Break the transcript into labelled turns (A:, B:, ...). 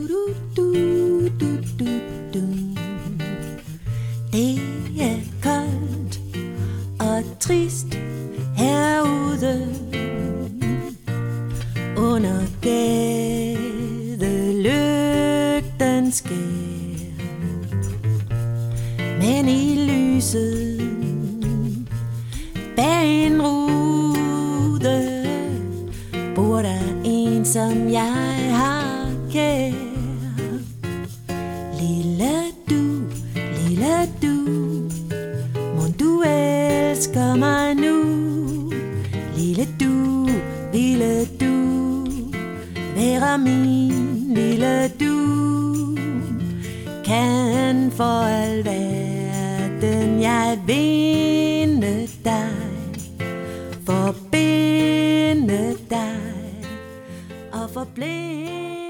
A: Det er koldt og trist herude under gadelygten skær, men i lyset bag en rude bor der en, som jeg har kær. Lille du, mon du elsker mig nu? Lille du, ville du være min lille du? Kan for al verden jeg vinde dig, forbinde dig og forblinde